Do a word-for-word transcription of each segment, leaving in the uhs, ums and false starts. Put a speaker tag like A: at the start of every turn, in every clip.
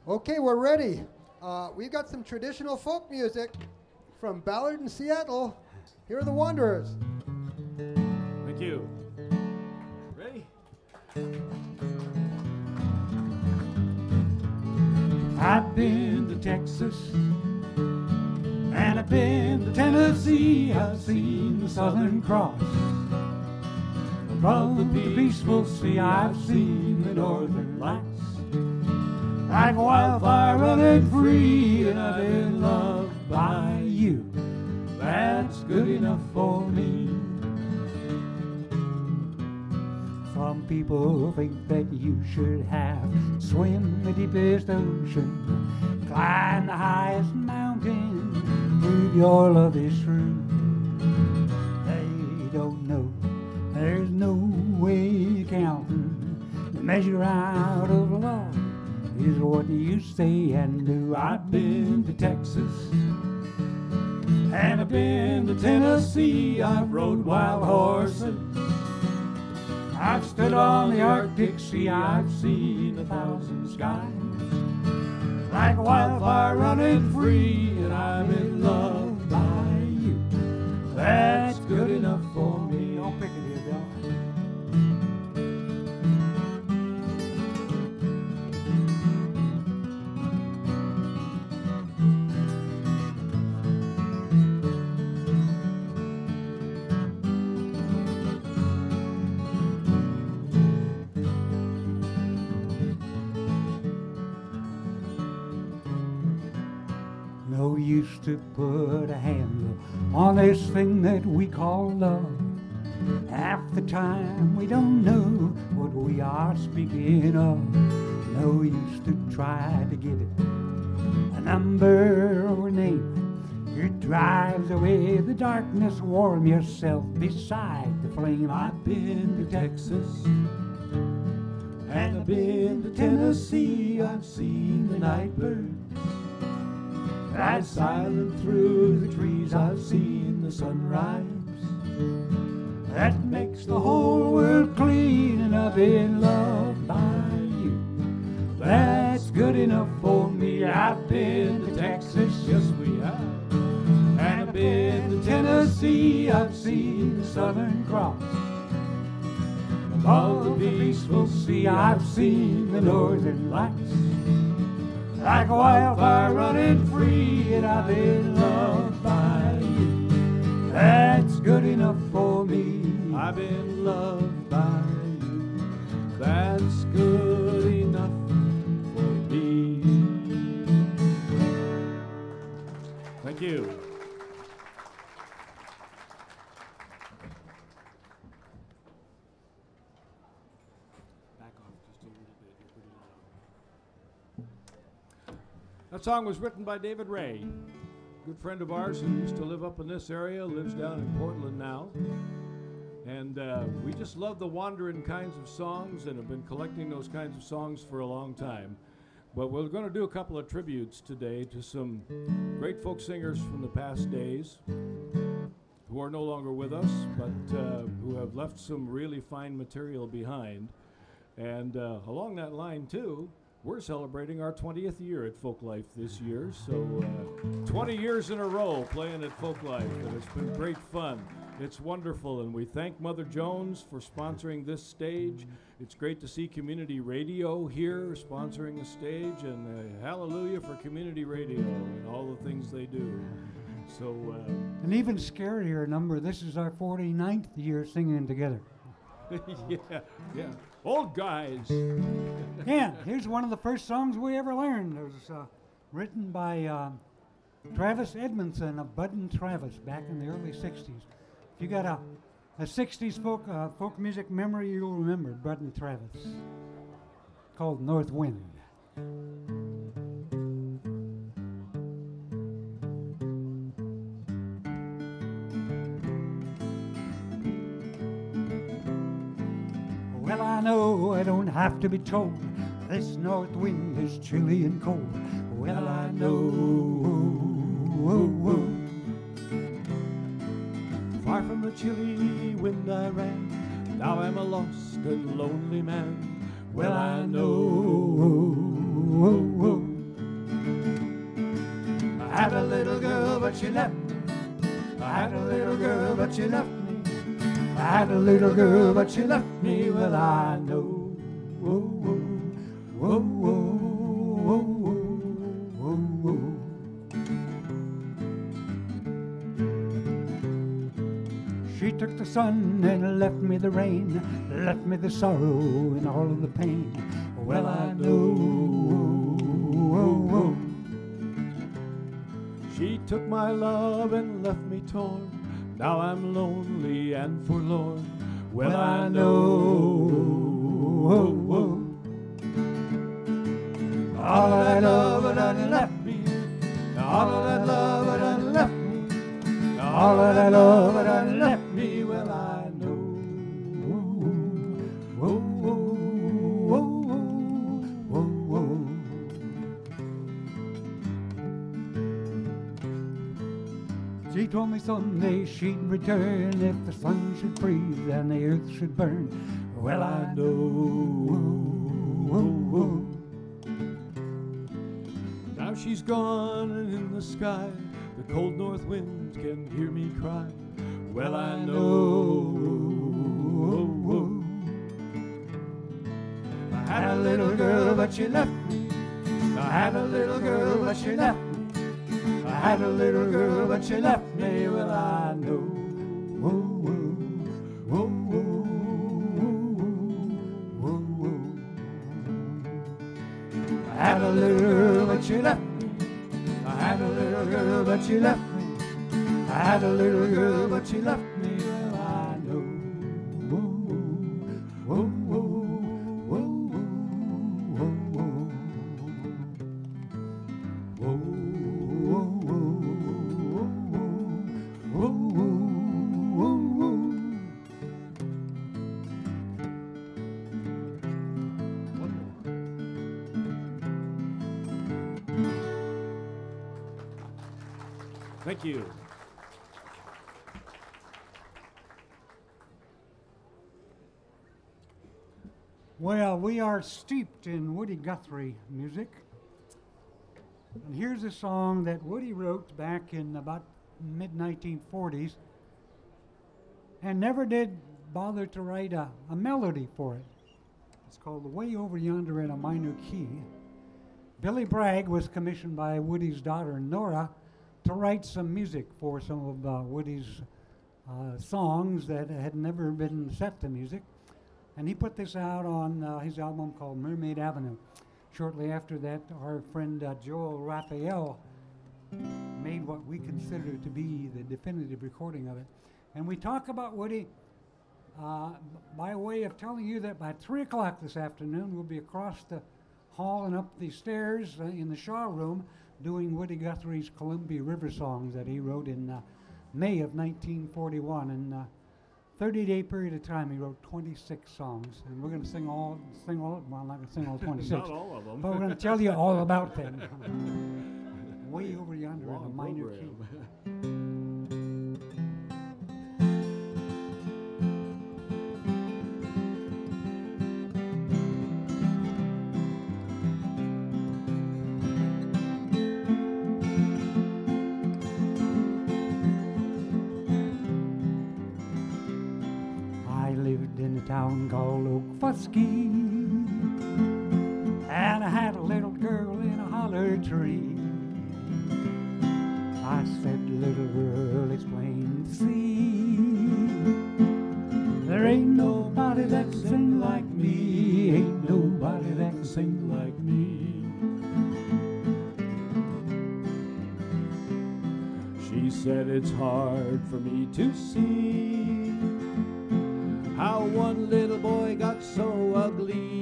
A: Okay, we're ready. Uh, we've got some traditional folk music from Ballard and Seattle. Here are the Wanderers.
B: Thank you. Ready?
C: I've been to Texas, and I've been to Tennessee. I've seen the Southern Cross. Above the peaceful sea, I've seen the Northern Lights. Like wildfire running free, and I've been loved by you. That's good enough for me. Some people think that you should have swim the deepest ocean, climb the highest mountain, prove your love is true. They don't know there's no way counting. The measure out of love is what you say and do. I've been to Texas, and I've been to Tennessee. I've rode wild horses, I've stood on the Arctic Sea. I've seen a thousand skies, like wildfire running free, and I'm in love by you. That's good enough for me. I'll pick it here, Bill. No use to put a handle on this thing that we call love. Half the time we don't know what we are speaking of. No use to try to give it a number or a name. It drives away the darkness. Warm yourself beside the flame. I've been to Texas, and I've been to Tennessee. I've seen the nightbirds fly silent through the trees. I've seen the sunrise that makes the whole world clean, and I've been loved by you. That's good enough for me. I've been to Texas, yes we have, and I've been to Tennessee. I've seen the Southern Cross. Above the peaceful sea, I've seen the Northern Lights. Like wildfire running free, and I've been loved by you. That's good enough for me.
B: I've been loved by you. That's good enough for me. Thank you. Back off just a little bit. You're pretty loud. That song was written by David Ray, good friend of ours who used to live up in this area, lives down in Portland now. And uh, we just love the wandering kinds of songs and have been collecting those kinds of songs for a long time. But we're going to do a couple of tributes today to some great folk singers from the past days who are no longer with us, but uh, who have left some really fine material behind. And uh, along that line, too, we're celebrating our twentieth year at Folklife this year. So uh, twenty years in a row playing at Folklife, and it's been great fun. It's wonderful, and we thank Mother Jones for sponsoring this stage. It's great to see community radio here sponsoring the stage, and uh, hallelujah for community radio and all the things they do. So, uh,
C: And even scarier number, this is our forty-ninth year singing together.
B: yeah, yeah. Old guys.
C: Yeah, here's one of the first songs we ever learned. It was uh, written by uh, Travis Edmondson of Bud and Travis back in the early sixties. If you got a, a sixties folk uh, folk music memory, you'll remember Bud and Travis. Called North Wind. Well, I know I don't have to be told this north wind is chilly and cold. Well, I know. Far from the chilly wind I ran, now I'm a lost and lonely man. Well, I know. had a little girl, but she left me. I had a little girl, but she left me. I had a little girl, but she left me. Well, I know. Whoa, whoa, whoa, whoa, whoa, whoa, whoa. She took the sun and left me the rain, left me the sorrow and all of the pain. Well, I know.
B: She took my love and left me torn. Now I'm lonely and forlorn. Well,
C: Well,
B: I
C: I
B: know.
C: All of that love that done left me.
B: All of that love that done left me.
C: All of that love that done left
B: me. Well, I know.
C: Whoa, whoa, whoa, whoa, whoa. She told me someday she'd return if the sun should freeze and the earth should burn. Well, I know.
B: Now she's gone and in the sky the cold north winds can hear me cry. Well, I know.
C: I had a little girl, but she left me. I had a little girl, but she left me. I had a little girl, but she left me. Well, I know. Whoa, whoa, whoa, whoa, whoa, whoa. I had a little girl, but she left me. I had a little girl, but she left me. I had a little girl, but she left me. Well, I know. Whoa, whoa, whoa, whoa, whoa, whoa, whoa, whoa, whoa, whoa, whoa.
B: Thank you.
C: Well, we are steeped in Woody Guthrie music. And here's a song that Woody wrote back in about mid nineteen forties and never did bother to write a, a melody for it. It's called Way Over Yonder in a Minor Key. Billy Bragg was commissioned by Woody's daughter, Nora, to write some music for some of uh, Woody's uh, songs that had never been set to music. And he put this out on uh, his album called Mermaid Avenue. Shortly after that, our friend uh, Joel Raphael made what we consider to be the definitive recording of it. And we talk about Woody uh, b- by way of telling you that by three o'clock this afternoon, we'll be across the hall and up the stairs uh, in the Shaw Room doing Woody Guthrie's Columbia River songs that he wrote in uh, May of nineteen forty-one. And uh, thirty-day period of time, he wrote twenty-six songs, and we're going to sing all, sing all. Well, I'm not going to sing all twenty-six,
B: Not all of them.
C: but we're going to tell you all about them. Way over yonder in a
B: Long
C: minor
B: program.
C: key. I lived in a town called Okfuskee, and I had a little girl in a holler tree. I said, little girl, it's plain to see, there ain't nobody that can sing like me, ain't nobody that can sing like me.
B: She said it's hard for me to see how one little boy got so ugly.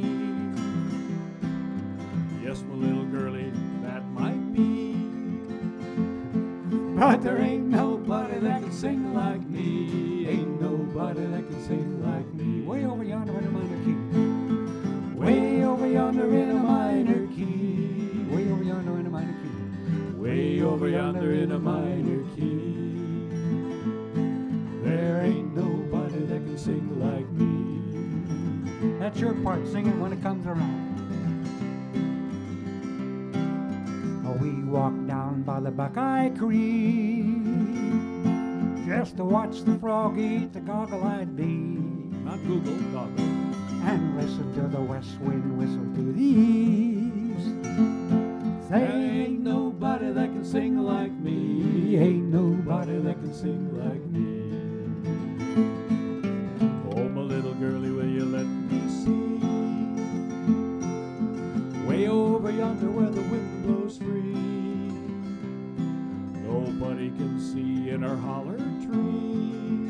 B: Yes, my little girlie, that might be,
C: But there ain't nobody that can sing like me, ain't nobody that can sing like me. Way over yonder in a minor key, way over yonder in a minor key, way over yonder in a minor key.
B: way over yonder in a minor key.
C: There ain't nobody that can sing like me. That's your part. Sing it when it comes around. we walked down by the Buckeye Creek just to watch the frog eat the goggle-eyed bee.
B: Not Google, Goggle.
C: And listen to the west wind whistle to the east.
B: There ain't nobody that can sing like me. Ain't nobody that can sing like me. Oh, my little girlie, will you let me see? Way over yonder where the wind blows free. Nobody can see in our holler tree.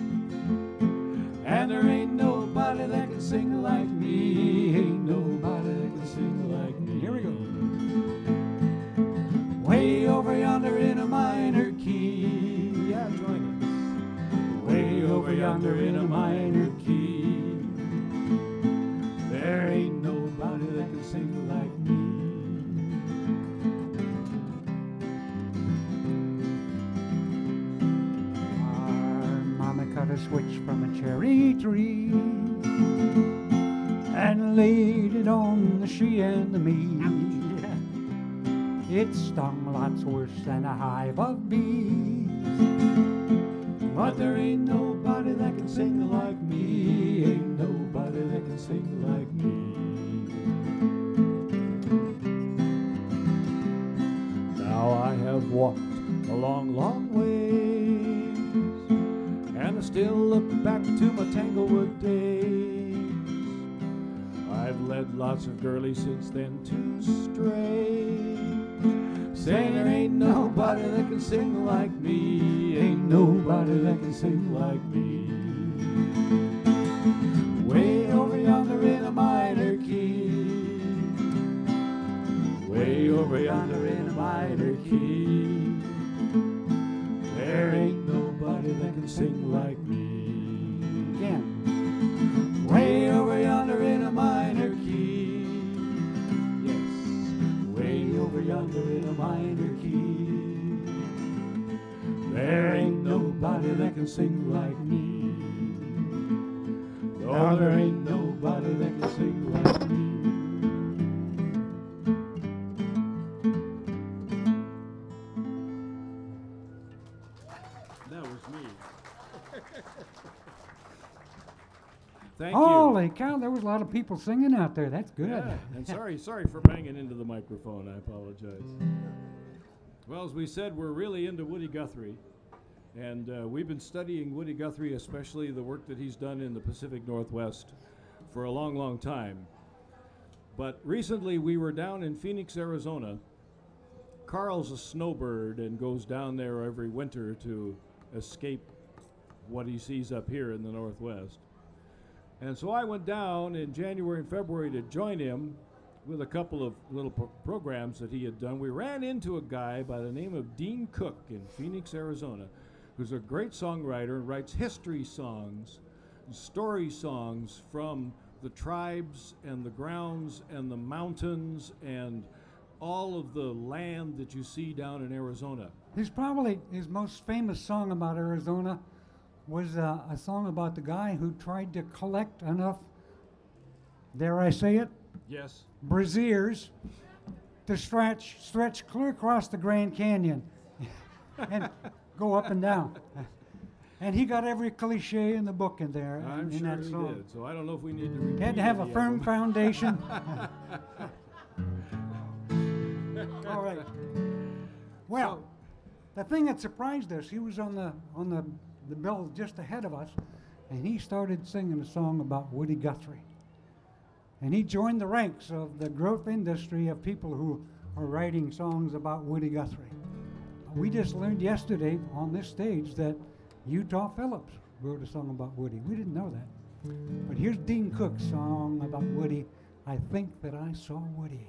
B: And there ain't nobody that can sing like me. Ain't nobody that can sing like me.
C: Here we go.
B: Way over yonder in a minor key. Yeah, join us. Way over yonder in a minor key. There ain't nobody that can sing like me.
C: Our mama cut a switch from a cherry tree and laid it on the she and the me. It stung lots worse than a hive of bees.
B: But there ain't nobody that can sing like me. Ain't nobody that can sing like me. Now I have walked a long, long ways, and I still look back to my Tanglewood days. I've led lots of girlies since then to stray, saying there ain't nobody that can sing like me. Ain't nobody that can sing like me. Way over yonder in a minor key. Way over yonder in a minor key. There ain't nobody that can sing like me.
C: Again.
B: Way over yonder in a minor key. Yes. Way over yonder in a minor key. There ain't nobody that can sing like me. No, there ain't nobody that can sing like me. That was me. Thank you.
C: Holy cow, there was a lot of people singing out there. That's good.
B: Yeah, and sorry, sorry for banging into the microphone. I apologize. Well, as we said, we're really into Woody Guthrie, and uh, we've been studying Woody Guthrie, especially the work that he's done in the Pacific Northwest, for a long, long time. But recently, we were down in Phoenix, Arizona. Carl's a snowbird and goes down there every winter to escape what he sees up here in the Northwest. And so I went down in January and February to join him with a couple of little pro- programs that he had done. We ran into a guy by the name of Dean Cook in Phoenix, Arizona, who's a great songwriter and writes history songs, story songs from the tribes and the grounds and the mountains and all of the land that you see down in Arizona.
C: He's probably, his most famous song about Arizona was uh, a song about the guy who tried to collect enough, dare I say it,
B: Yes.
C: braziers to stretch stretch clear across the Grand Canyon and go up and down. And he got every cliche in the book in there in,
B: I'm
C: in
B: sure
C: that
B: he
C: song.
B: did, so I don't know if we need to repeat
C: He had to have a
B: any of
C: firm
B: them.
C: foundation. All right. Well,
B: So-
C: the thing that surprised us, he was on the on the, the bill just ahead of us, and he started singing a song about Woody Guthrie. And he joined the ranks of the growth industry of people who are writing songs about Woody Guthrie. We just learned yesterday on this stage that Utah Phillips wrote a song about Woody. We didn't know that. But here's Dean Cook's song about Woody, I Think That I Saw Woody.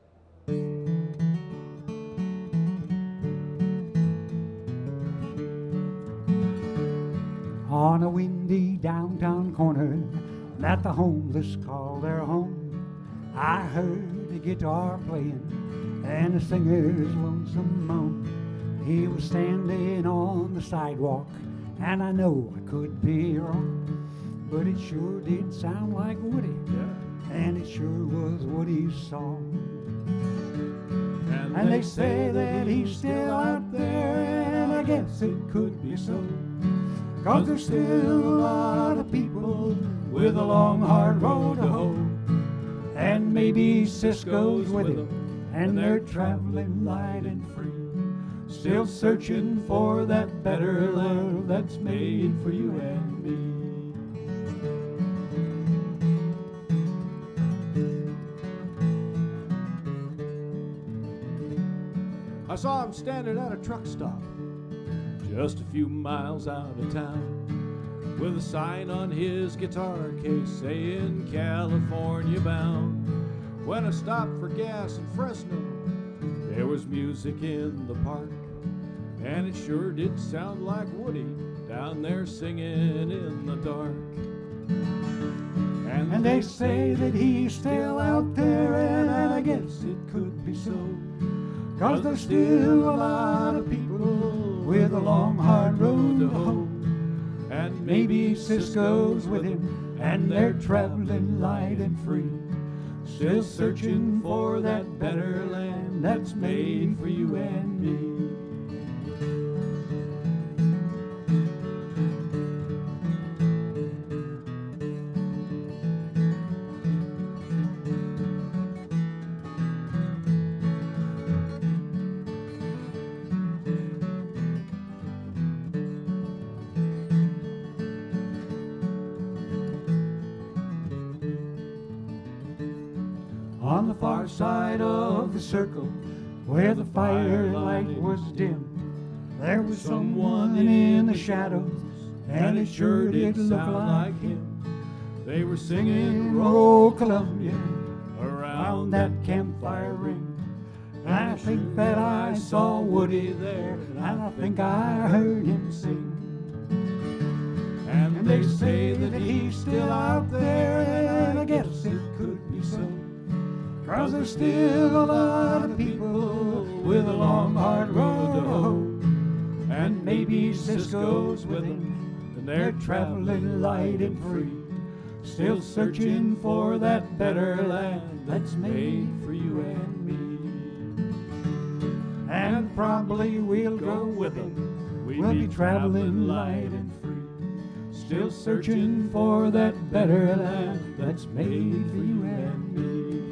C: On a windy downtown corner that the homeless call their home, I heard a guitar playing and a singer's lonesome moan. He was standing on the sidewalk, and I know I could be wrong, but it sure did sound like Woody,
B: Yeah.
C: and it sure was Woody's song. And they say that he's still out there, and I guess it could be so. 'Cause there's still a lot of people with a long, hard road to hoe. And maybe Cisco's with him, and they're traveling light and free, still searching for that better love that's made for you and me.
B: I saw him standing at a truck stop just a few miles out of town, with a sign on his guitar case saying California bound. When I stopped for gas in Fresno, there was music in the park, and it sure did sound like Woody down there singing in the dark. And,
C: And they say that he's still out there, and I guess it could be so. 'Cause there's still a lot of people with a long, hard road to hoe.
B: and
C: Maybe Cisco's with him, and they're traveling light and free, still searching for that better land that's made for you and me. On the far side of the circle, where the firelight was dim, there was someone in the shadows, and it sure did look like him.
B: They were singing
C: Roll Columbia
B: around
C: around that campfire ring. And I think that I saw Woody there, and I think I heard him sing.
B: And
C: And they say that he's still out there, and I guess it could be so. 'Cause there's still a lot of people with a long, hard road to hoe. And maybe Cisco's with him, and they're traveling light and free, still searching for that better land that's made for you and me. And probably we'll go with them. We'll be traveling light and free, still searching for that better land that's made for you and me.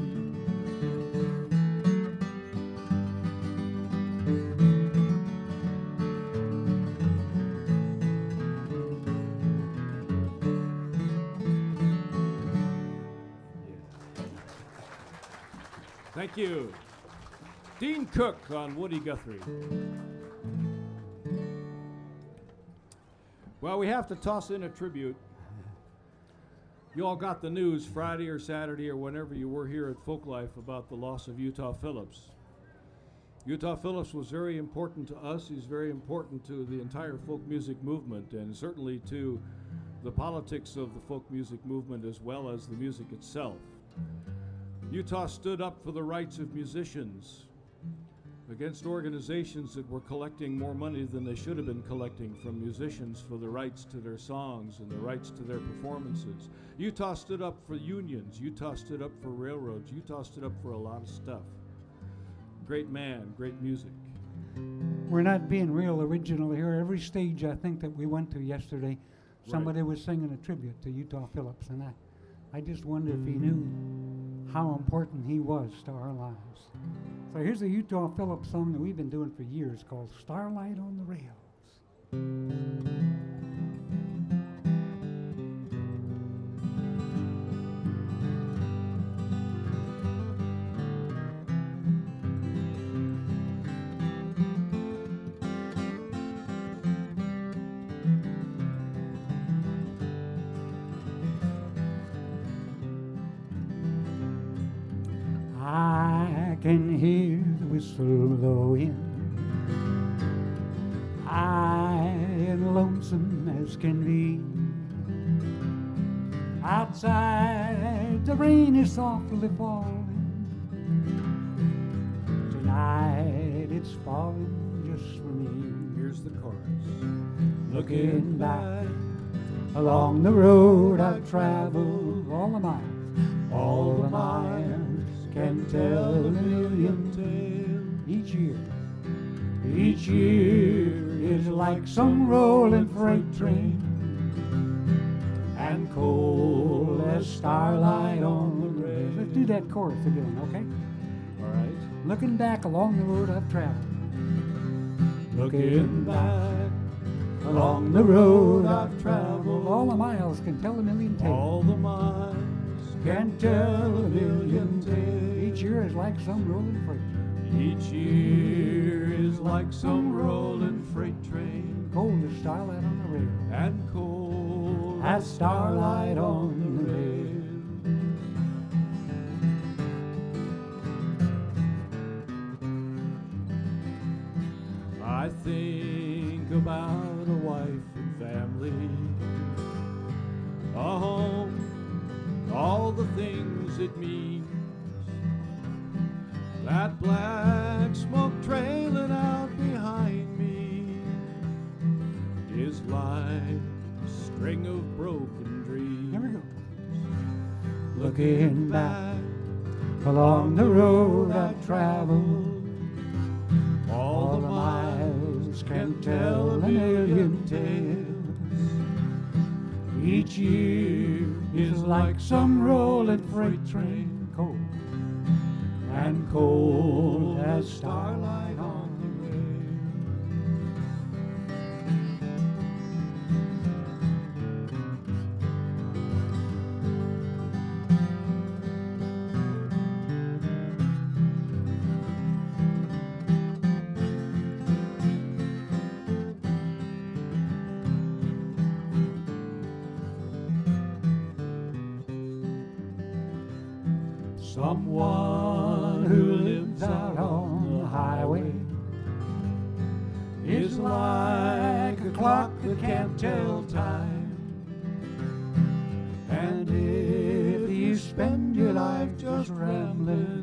B: Thank you. Dean Cook on Woody Guthrie. Well, we have to toss in a tribute. You all got the news Friday or Saturday or whenever you were here at Folklife about the loss of Utah Phillips. Utah Phillips was very important to us. He's very important to the entire folk music movement, and certainly to the politics of the folk music movement as well as the music itself. Utah stood up for the rights of musicians against organizations that were collecting more money than they should have been collecting from musicians for the rights to their songs and the rights to their performances. Utah stood up for unions. Utah stood up for railroads. Utah stood up for a lot of stuff. Great man, great music.
C: We're not being real original here. Every stage I think that we went to yesterday, somebody was singing a tribute to Utah Phillips, and I, I just wonder if he knew how important he was to our lives. So here's a Utah Phillips song that we've been doing for years called Starlight on the Rails. I can hear the whistle blowing, I am lonesome as can be. Outside the rain is softly falling, tonight it's falling just for me.
B: Here's the chorus.
C: Looking back along the road I've traveled, all the miles, all the miles can tell a million tales. each year. Each year is like some rolling freight train, and cold as starlight on the rail. Let's do that chorus again, okay?
B: All right.
C: Looking back along the road I've traveled.
B: Looking back along the road I've traveled,
C: All the miles can tell a million tales.
B: all the miles
C: Can tell a million tales. Each year is like some rolling freight train.
B: Each year is like some rolling freight train,
C: Cold as starlight on the rail.
B: and cold
C: As starlight on the rail.
B: I think about a wife and family, a home, all the things it means. That black smoke trailing out behind me is like a string of broken dreams.
C: Here we go.
B: Looking back
C: Along the road I've traveled,
B: all the miles can tell a million tales. Each year is like some rolling freight train,
C: cold.
B: and cold as starlight on the Someone who lives out on the highway is like a clock that can't tell time. And if you spend your life just rambling,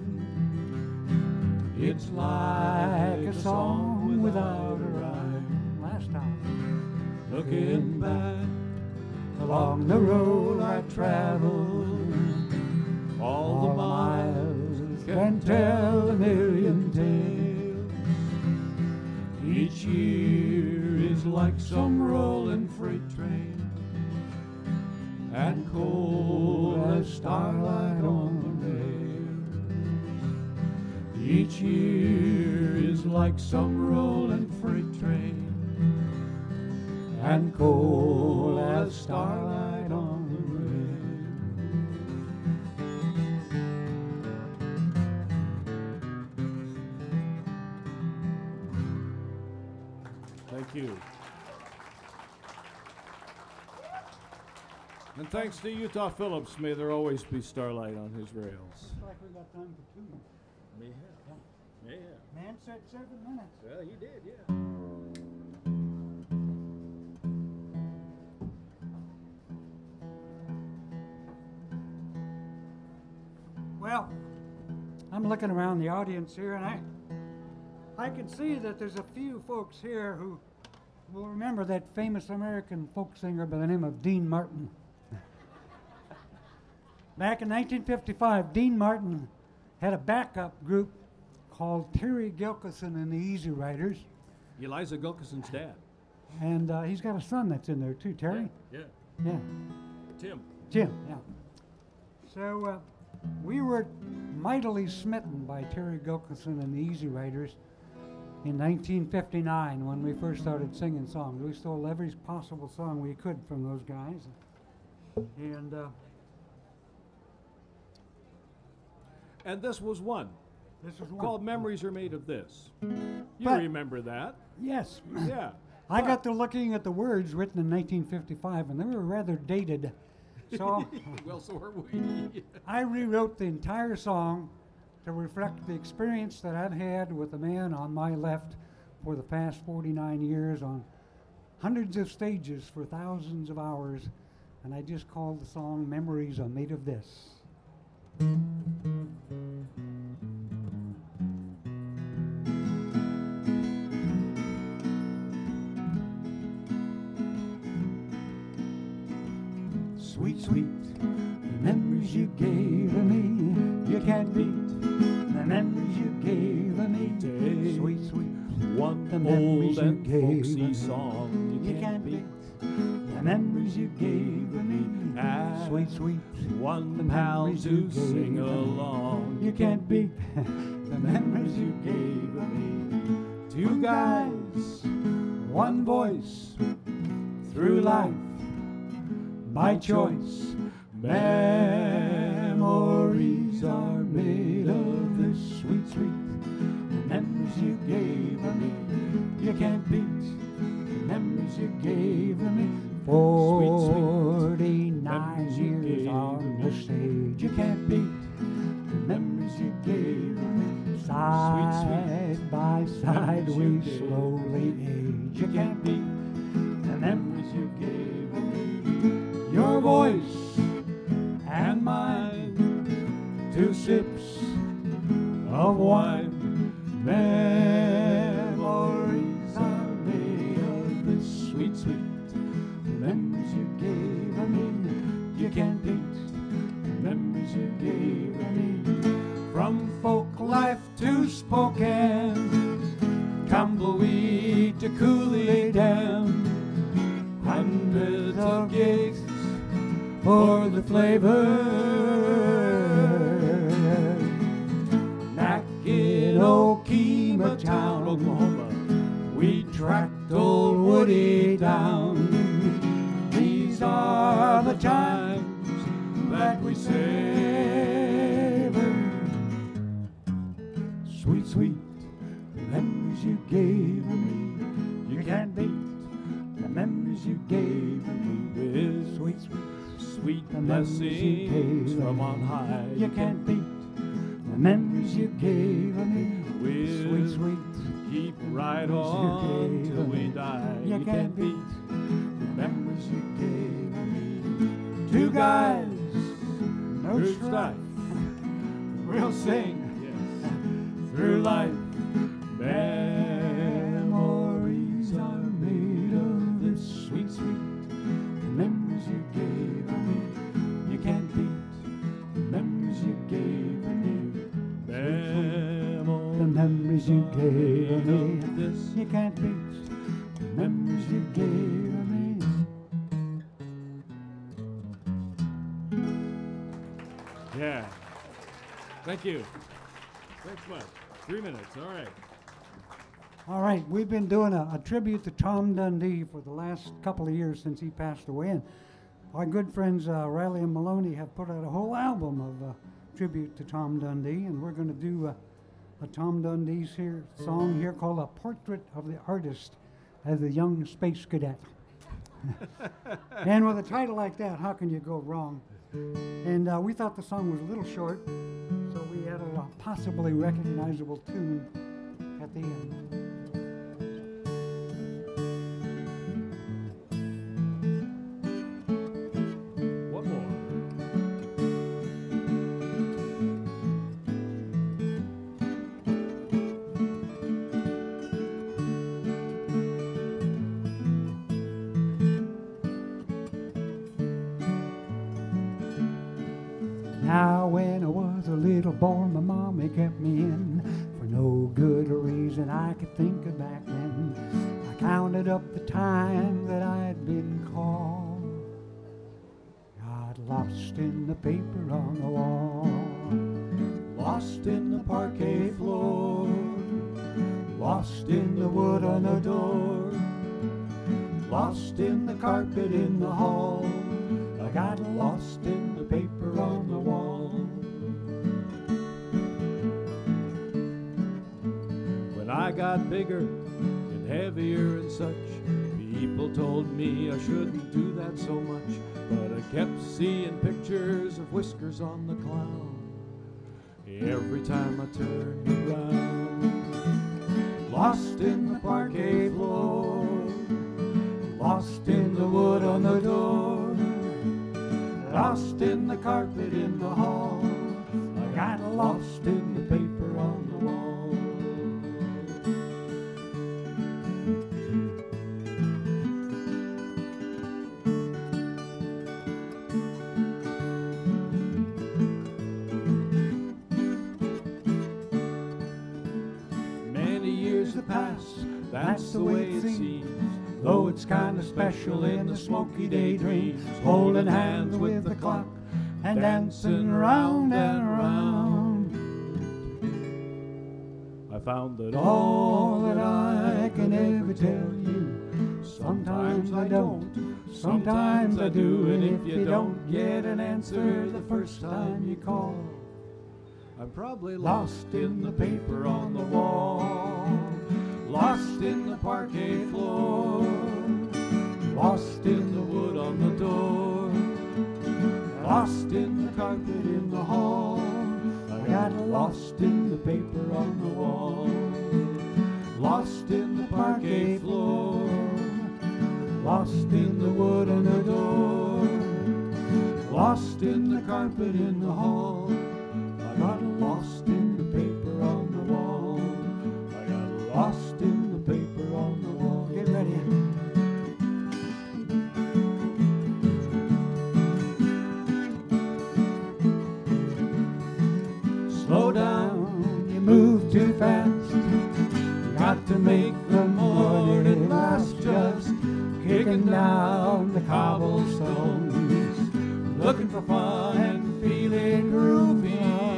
B: it's like a song without a rhyme.
C: Last time.
B: Looking back along the road I've traveled, all the miles can tell a million tales. Each year is like some rolling freight train, and cold as starlight on the rails. Each year is like some rolling freight train, and cold as starlight on the rails. Thank you. And thanks to Utah Phillips, may there always be starlight on his rails.
C: Looks like we got time for two.
B: May have. May have.
C: Man said seven minutes.
B: Well, he did, yeah.
C: Well, I'm looking around the audience here, and I, I can see that there's a few folks here who will remember that famous American folk singer by the name of Dean Martin. Back in nineteen fifty-five, Dean Martin had a backup group called Terry Gilkison and the Easy Riders,
B: Eliza Gilkison's dad.
C: and uh, he's got a son that's in there too, Terry.
B: Yeah.
C: Yeah,
B: Tim.
C: Jim. Yeah. So uh, we were mightily smitten by Terry Gilkison and the Easy Riders in nineteen fifty-nine when we first started singing songs. We stole every possible song we could from those guys, and. Uh,
B: And this was one.
C: This was one.
B: Called Memories Are Made of This. You
C: But-
B: remember that.
C: Yes.
B: Yeah.
C: I
B: But-
C: got to looking at the words written in nineteen fifty-five, and they were rather dated. So
B: Well, so are we.
C: I rewrote the entire song to reflect the experience that I've had with the man on my left for the past forty-nine years on hundreds of stages for thousands of hours. And I just called the song Memories Are Made of This. Sweet, sweet, the memories you gave me, you can't beat the memories you gave me.
B: one
C: the memories
B: old
C: you
B: and
C: gave
B: folksy
C: me.
B: song you,
C: You can't
B: beat.
C: beat the memories you gave me.
B: Ah,
C: Sweet, sweet,
B: one
C: the
B: pal
C: memories
B: to
C: you gave
B: sing
C: me.
B: along.
C: You can't beat the memories you gave me.
B: Two guys,
C: One voice through life, by choice. Memories are made of this sweet, sweet. The memories you gave me, you can't beat. The memories you gave me. Forty-nine
B: memories you
C: years
B: gave
C: on
B: me.
C: the stage, you can't beat. The memories you gave me. Side
B: sweet
C: by side,
B: memories you
C: we
B: gave
C: slowly age. You can't beat the memories you gave me. Your voice and mine, two sips of wine. Memories are made of this sweet, sweet. The memories you gave me, you can't beat. The memories you gave me. From folk life to Spokane, Tumbleweed to Cooley Dam, hundreds of gigs for the flavor. Back in Okemah town, Oklahoma, we tracked old Woody down. These are the times that we savor. Sweet, sweet, the memories you gave me, you can't beat. The memories you gave me,
B: with
C: sweet, sweet.
B: sweet
C: The memories you
B: blessings
C: gave
B: from
C: me.
B: on high.
C: You can't beat the memories you gave me.
B: We'll
C: Sweet, sweet.
B: keep right
C: memories you
B: on
C: gave
B: till we
C: me.
B: die.
C: You can't beat the memories you gave me. Two guys, no
B: Through
C: strife.
B: strife.
C: We'll sing
B: Yes.
C: through life. Memories are made of this sweet, sweet. The memories you gave me, you can't beat. The memories you gave me. The memories you gave me,
B: This
C: you can't beat. The memories you gave me.
B: Yeah. Thank you. Thanks much. Three minutes. All right.
C: All right, we've been doing a, a tribute to Tom Dundee for the last couple of years since he passed away, and our good friends uh, Riley and Maloney have put out a whole album of uh, tribute to Tom Dundee, and we're going to do uh, a Tom Dundee's here song here called "A Portrait of the Artist as a Young Space Cadet." And with a title like that, how can you go wrong? And uh, we thought the song was a little short, so we added a possibly recognizable tune at the end.
B: One more.
C: Now when I was a little boy, my mommy kept me in for no good reason I could think of back then. I counted up the time that I'd been called, got lost in the paper on the wall, lost in the parquet floor, lost in the wood on the door, lost in the carpet in the hall. I got lost in the paper on the wall.
B: When I got bigger and heavier and such, people told me I shouldn't do that so much. But I kept seeing pictures of whiskers on the clown every time I turned around. Lost in the parquet floor, lost in the wood on the door, lost in the carpet in the hall. I got lost in the paper on the wall. Many years have passed,
C: That's the way it seems. Though it's kind of special in the smoky daydreams, holding hands with the clock and dancing round and round.
B: I found that
C: All that I can ever tell you, sometimes I don't, sometimes I do. And if you don't get an answer the first time you call,
B: I'm probably
C: lost in the paper on the wall, lost in the parquet floor, lost in the wood on the door, lost in the carpet in the hall. I got lost in the paper on the wall, lost in the parquet floor, lost in the wood on the door, lost in the carpet in the hall. I got lost in the paper on the wall. I got lost in the paper on the wall. Get ready. Slow down, you move too fast. You got to make the morning last. Just kicking down the cobblestones, looking for fun and feeling groovy.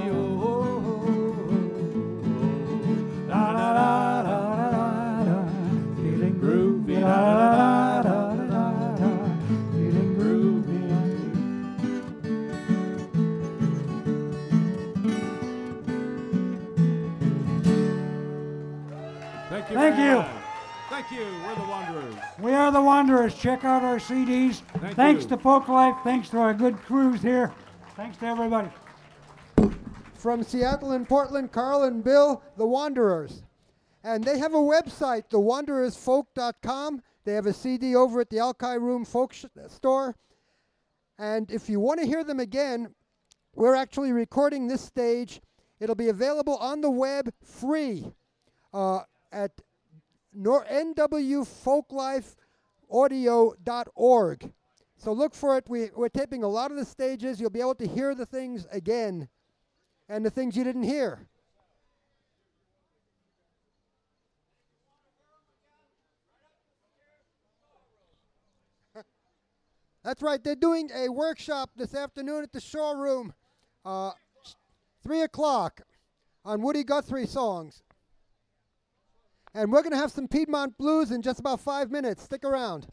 B: Thank you.
C: Thank
B: very
C: you.
B: much. Thank you. We're the Wanderers.
C: We are the Wanderers. Check out our C Ds.
B: Thank
C: Thanks
B: you.
C: to Folk Life. Thanks to our good crews here. Thanks to everybody.
A: From Seattle and Portland, Carl and Bill, the Wanderers. And they have a website, the wanderers folk dot com. They have a C D over at the Alki Room Folk sh- store. And if you want to hear them again, we're actually recording this stage. It'll be available on the web free uh, at nor- n w folk life audio dot org. So look for it. We, we're taping a lot of the stages. You'll be able to hear the things again and the things you didn't hear. That's right. They're doing a workshop this afternoon at the showroom, uh, three o'clock, on Woody Guthrie songs. And we're going to have some Piedmont blues in just about five minutes. Stick around.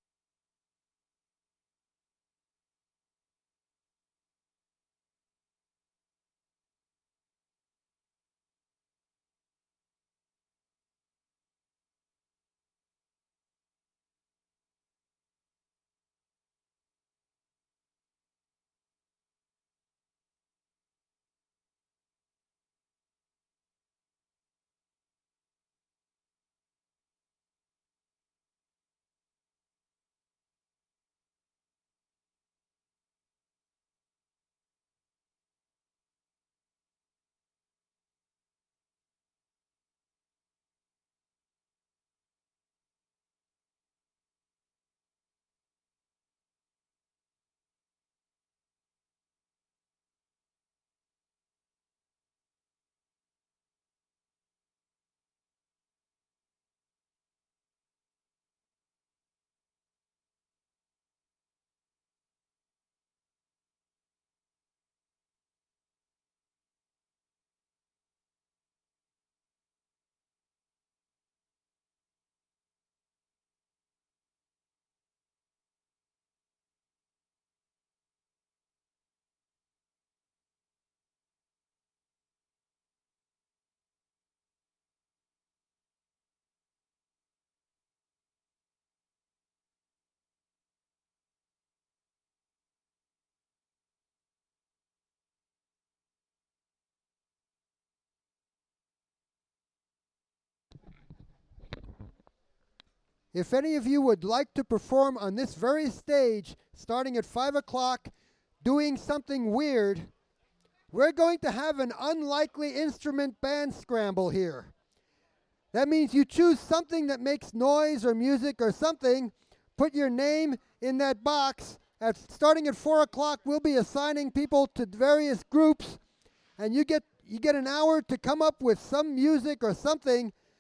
A: If any of you would like to perform on this very stage, starting at five o'clock, doing something weird, we're going to have an unlikely instrument band scramble here. That means you choose something that makes noise or music or something, put your name in that box. At, starting at four o'clock, we'll be assigning people to various groups, and you get, you get an hour to come up with some music or something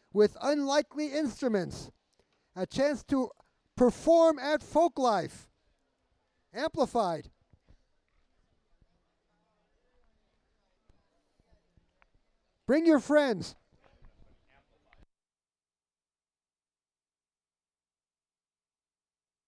A: with unlikely instruments. A chance to perform at Folklife. Amplified. Bring your friends.